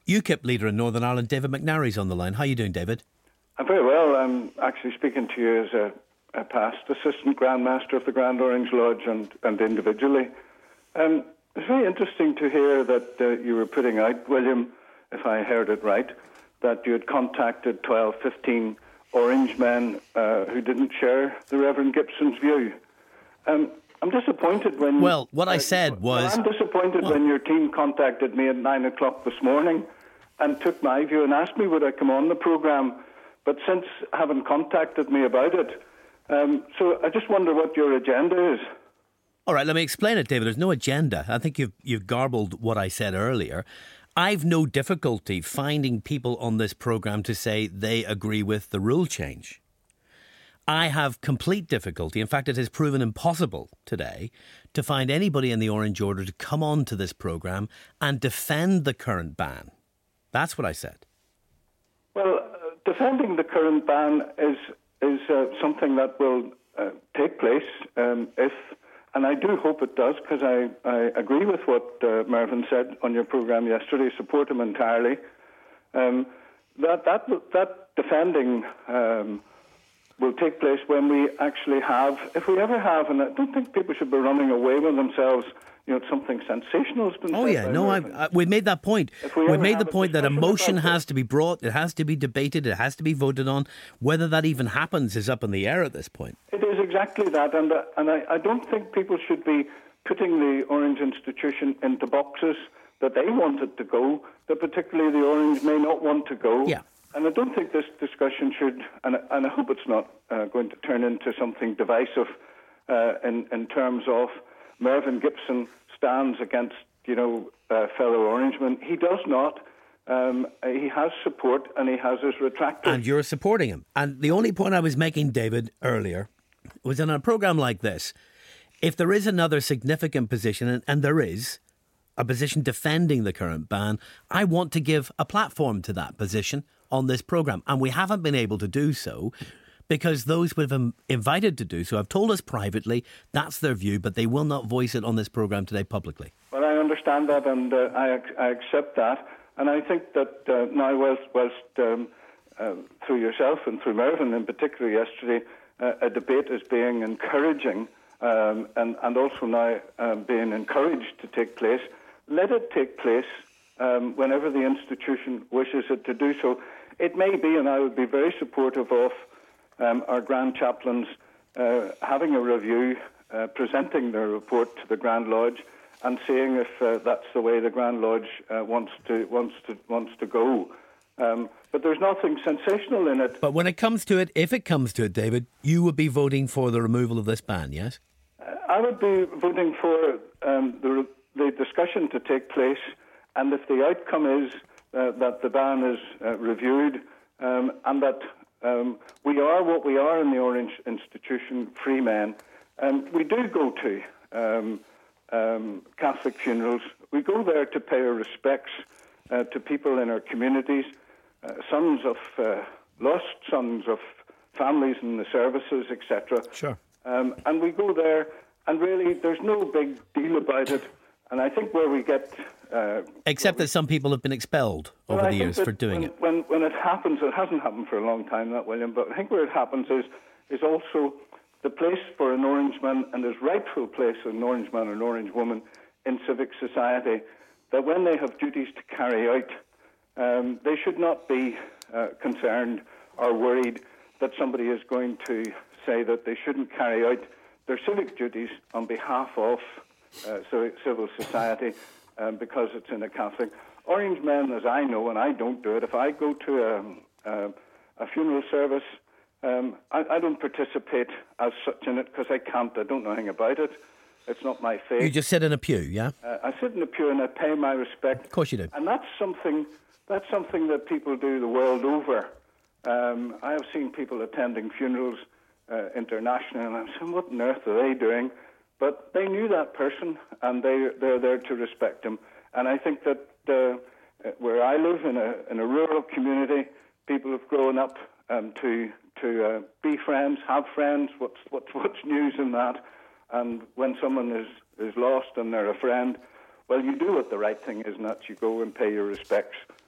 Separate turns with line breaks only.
UKIP leader in Northern Ireland, David McNary's on the line. How are you doing, David?
I'm very well. I'm actually speaking to you as a past assistant Grand Master of the Grand Orange Lodge and individually. It's very interesting to hear that you were putting out, William, if I heard it right, that you had contacted 12, 15 Orange men who didn't share the Reverend Gibson's view. I'm disappointed when...
Well, what I said was...
I'm disappointed when your team contacted me at 9 o'clock this morning and took my view and asked me would I come on the programme, but since haven't contacted me about it. So I just wonder what your agenda is.
All right, let me explain it, David. There's no agenda. I think you've garbled what I said earlier. I've no difficulty finding people on this programme to say they agree with the rule change. I have complete difficulty. In fact, it has proven impossible today to find anybody in the Orange Order to come on to this programme and defend the current ban. That's what I said. Well,
defending the current ban is something that will take place if, and I do hope it does, because I agree with what Mervyn said on your programme yesterday, support him entirely. That defending will take place when we actually have, if we ever have, and I don't think people should be running away with themselves, something sensational has been said.
Oh yeah, no, we made that point. We made the point that a motion has to be brought, it has to be debated, it has to be voted on. Whether that even happens is up in the air at this point.
It is exactly that, and I don't think people should be putting the Orange institution into boxes that they want it to go, that particularly the Orange may not want to go.
Yeah.
And I don't think this discussion should, and I hope it's not going to turn into something divisive in terms of Mervyn Gibson stands against, fellow Orangemen. He does not. He has support and he has his retractors.
And you're supporting him. And the only point I was making, David, earlier, was in a programme like this, if there is another significant position, and there is, a position defending the current ban, I want to give a platform to that position on this programme. And we haven't been able to do so because those we've invited to do so have told us privately that's their view, but they will not voice it on this programme today publicly.
Well, I understand that and I accept that. And I think that now, whilst through yourself and through Mervyn in particular yesterday, a debate is being encouraging and also now being encouraged to take place, let it take place whenever the institution wishes it to do so. It may be, and I would be very supportive of our Grand Chaplains having a review, presenting their report to the Grand Lodge and seeing if that's the way the Grand Lodge wants to go. But there's nothing sensational in it.
But when it comes to it, if it comes to it, David, you would be voting for the removal of this ban, yes?
I would be voting for the discussion to take place, and if the outcome is that the ban is reviewed and that we are what we are in the Orange Institution, free men, we do go to Catholic funerals. We go there to pay our respects to people in our communities, sons of lost sons of families in the services, etc.
Sure.
And we go there, and really there's no big deal about it. And I think where we get...
Except that some people have been expelled over the years for doing it.
When it happens, it hasn't happened for a long time, that, William, but I think where it happens is also the place for an Orangeman and his rightful place as an Orangeman or an Orange woman in civic society, that when they have duties to carry out, they should not be concerned or worried that somebody is going to say that they shouldn't carry out their civic duties on behalf of civil society because it's in a Catholic. Orange men, as I know, and I don't do it, if I go to a funeral service, I don't participate as such in it because I can't. I don't know anything about it. It's not my faith.
You just sit in a pew, yeah?
I sit in a pew and I pay my respect.
Of course you do.
And that's something that people do the world over. I have seen people attending funerals internationally, and I'm saying, what on earth are they doing? But they knew that person, and they're there to respect him. And I think that where I live in a rural community, people have grown up to be friends, have friends. What's news in that? And when someone is lost and they're a friend, well, you do what the right thing is, and that's you go and pay your respects